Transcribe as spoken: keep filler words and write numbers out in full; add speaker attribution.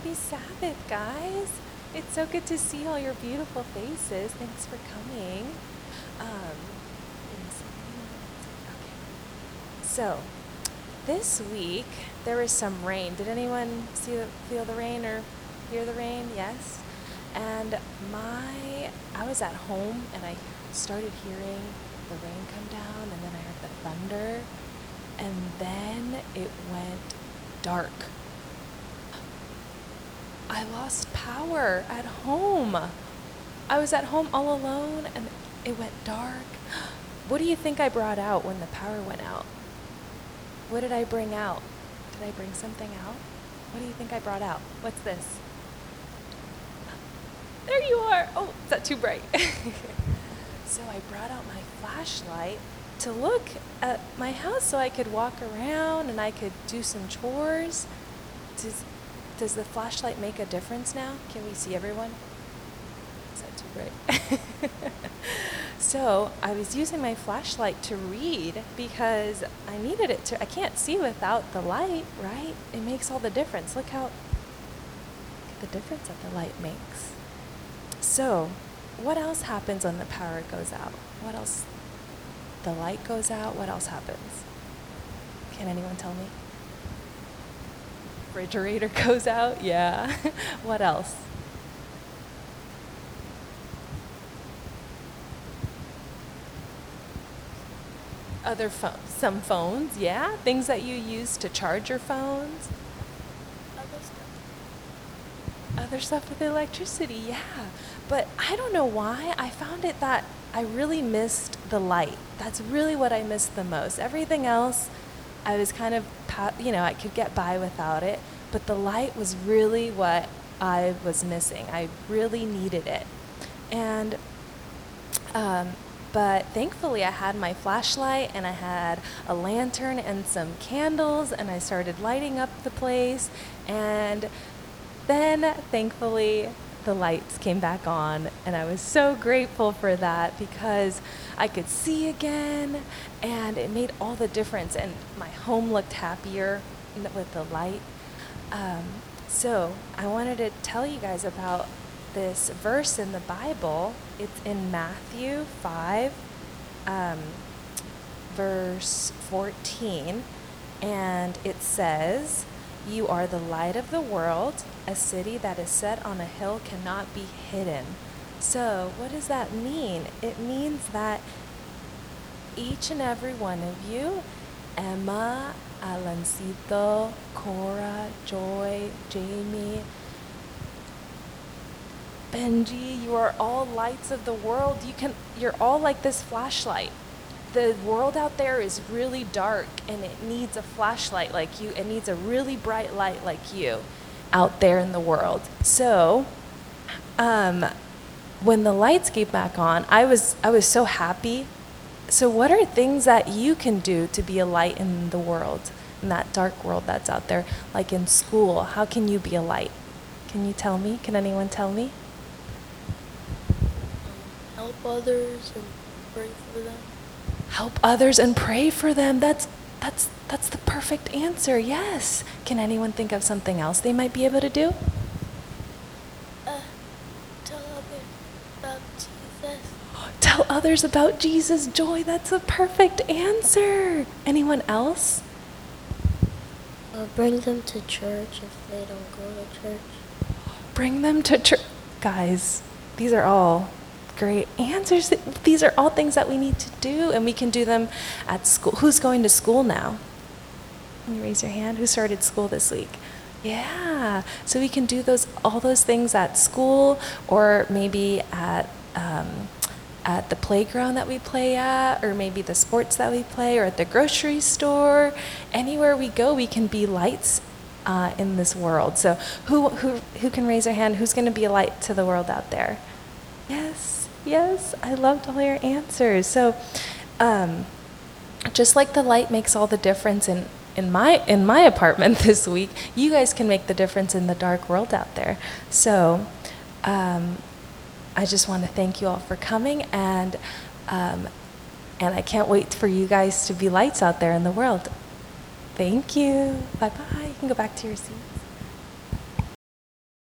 Speaker 1: Happy Sabbath, guys. It's so good to see all your beautiful faces. Thanks for coming. Um, okay. So, this week there was some rain. Did anyone see the, feel the rain or hear the rain? Yes. And my, I was at home and I started hearing the rain come down, and then I heard the thunder, and then it went dark. I lost power at home. I was at home all alone and it went dark. What do you think I brought out when the power went out? What did I bring out? Did I bring something out? What do you think I brought out? What's this? There you are. Oh, is that too bright? So I brought out my flashlight to look at my house so I could walk around and I could do some chores. Does, does the flashlight make a difference now? Can we see everyone? Is that too bright? So I was using my flashlight to read because I needed it to. I can't see without the light, right? It makes all the difference. Look how, look at the difference that the light makes. So what else happens when the power goes out? What else? The light goes out. What else happens? Can anyone tell me? Refrigerator goes out. Yeah. What else? Other phones. Some phones. Yeah. Things that you use to charge your phones.
Speaker 2: Other stuff.
Speaker 1: Other stuff with electricity. Yeah. But I don't know why. I found it that I really missed the light. That's really what I missed the most. Everything else, I was kind of, you know, I could get by without it. But the light was really what I was missing. I really needed it. And, um, but thankfully I had my flashlight and I had a lantern and some candles, and I started lighting up the place. And then thankfully the lights came back on, and I was so grateful for that because I could see again, and it made all the difference, and my home looked happier with the light. Um, so I wanted to tell you guys about this verse in the Bible. It's in Matthew five, um, verse fourteen, and it says, "You are the light of the world. A city that is set on a hill cannot be hidden." So what does that mean? It means that each and every one of you, Emma, Alancito, Cora, Joy, Jamie, Benji, you are all lights of the world. You can, you're all like this flashlight. The world out there is really dark and it needs a flashlight like you. It needs a really bright light like you out there in the world. So um, when the lights came back on, I was I was so happy. So what are things that you can do to be a light in the world, in that dark world that's out there? Like in school, how can you be a light? Can you tell me? Can anyone tell me?
Speaker 2: Um, help others and pray for them.
Speaker 1: Help others and pray for them. That's that's that's the perfect answer. Yes. Can anyone think of something else they might be able to do?
Speaker 2: Uh, tell others about Jesus.
Speaker 1: Tell others about Jesus. Joy, that's a perfect answer. Anyone else?
Speaker 2: Uh, bring them to church if they don't go to church.
Speaker 1: Bring them to church. Guys, these are all great answers. These are all things that we need to do, and we can do them at school. Who's going to school now? Can you raise your hand? Who started school this week? Yeah. So we can do those, all those things at school, or maybe at um, at the playground that we play at, or maybe the sports that we play, or at the grocery store. Anywhere we go, we can be lights uh, in this world. So who who who can raise their hand? Who's going to be a light to the world out there? Yes, yes. I loved all your answers. So, um, just like the light makes all the difference in in my in my apartment this week, you guys can make the difference in the dark world out there. So. Um, I just want to thank you all for coming, and um, and I can't wait for you guys to be lights out there in the world. Thank you. Bye-bye. You can go back to your seats.